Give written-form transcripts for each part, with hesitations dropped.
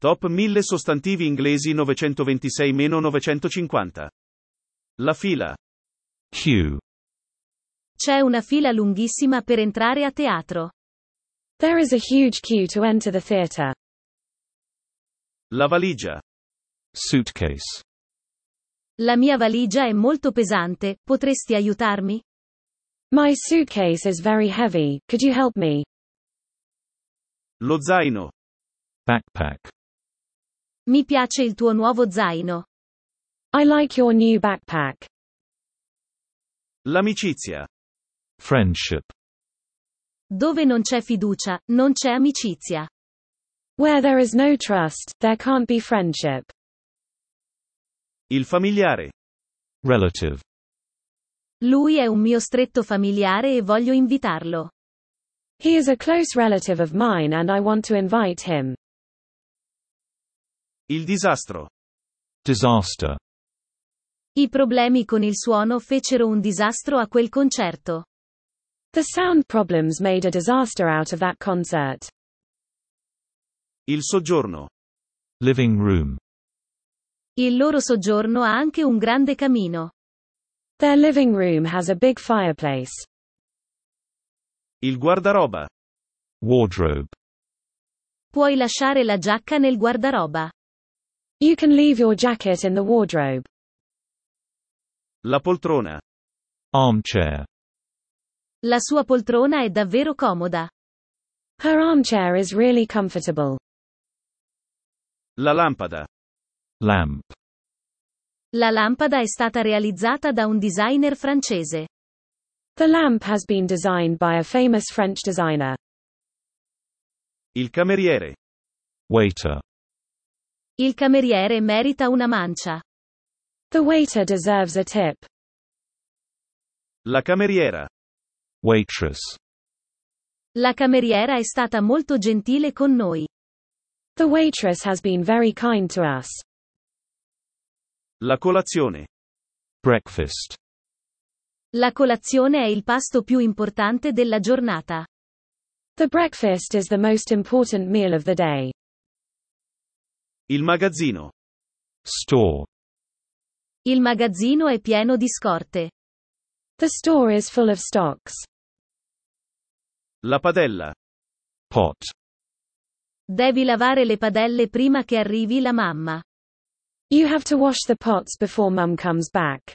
Top 1000 sostantivi inglesi 926-950. La fila. Queue. C'è una fila lunghissima per entrare a teatro. There is a huge queue to enter the theater. La valigia. Suitcase. La mia valigia è molto pesante, potresti aiutarmi? My suitcase is very heavy, could you help me? Lo zaino. Backpack. Mi piace il tuo nuovo zaino. I like your new backpack. L'amicizia. Friendship. Dove non c'è fiducia, non c'è amicizia. Where there is no trust, there can't be friendship. Il familiare. Relative. Lui è un mio stretto familiare e voglio invitarlo. He is a close relative of mine and I want to invite him. Il disastro. Disaster. I problemi con il suono fecero un disastro a quel concerto. The sound problems made a disaster out of that concert. Il soggiorno. Living room. Il loro soggiorno ha anche un grande camino. Their living room has a big fireplace. Il guardaroba. Wardrobe. Puoi lasciare la giacca nel guardaroba. You can leave your jacket in the wardrobe. La poltrona. Armchair. La sua poltrona è davvero comoda. Her armchair is really comfortable. La lampada. Lamp. La lampada è stata realizzata da un designer francese. The lamp has been designed by a famous French designer. Il cameriere. Waiter. Il cameriere merita una mancia. The waiter deserves a tip. La cameriera. Waitress. La cameriera è stata molto gentile con noi. The waitress has been very kind to us. La colazione. Breakfast. La colazione è il pasto più importante della giornata. The breakfast is the most important meal of the day. Il magazzino. Store. Il magazzino è pieno di scorte. The store is full of stocks. La padella. Pot. Devi lavare le padelle prima che arrivi la mamma. You have to wash the pots before mum comes back.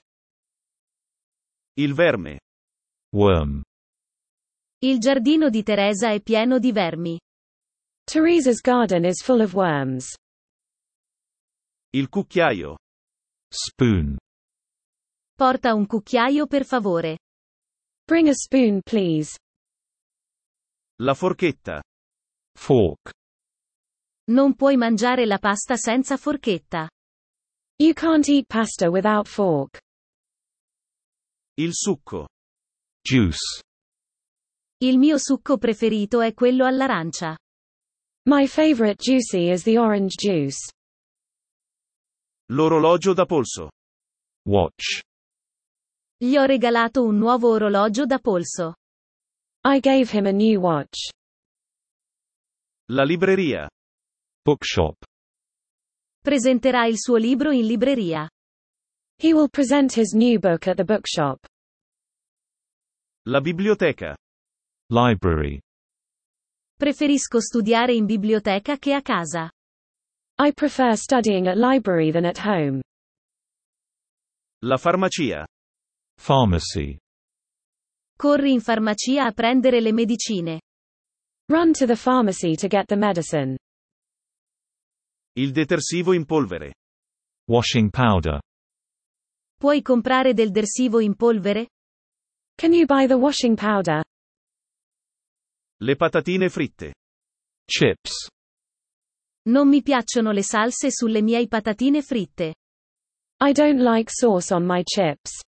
Il verme. Worm. Il giardino di Teresa è pieno di vermi. Teresa's garden is full of worms. Il cucchiaio. Spoon. Porta un cucchiaio per favore. Bring a spoon, please. La forchetta. Fork. Non puoi mangiare la pasta senza forchetta. You can't eat pasta without fork. Il succo. Juice. Il mio succo preferito è quello all'arancia. My favorite juicy is the orange juice. L'orologio da polso. Watch. Gli ho regalato un nuovo orologio da polso. I gave him a new watch. La libreria. Bookshop. Presenterà il suo libro in libreria. He will present his new book at the bookshop. La biblioteca. Library. Preferisco studiare in biblioteca che a casa. I prefer studying at library than at home. La farmacia. Pharmacy. Corri in farmacia a prendere le medicine. Run to the pharmacy to get the medicine. Il detersivo in polvere. Washing powder. Puoi comprare del detersivo in polvere? Can you buy the washing powder? Le patatine fritte. Chips. Non mi piacciono le salse sulle mie patatine fritte. I don't like sauce on my chips.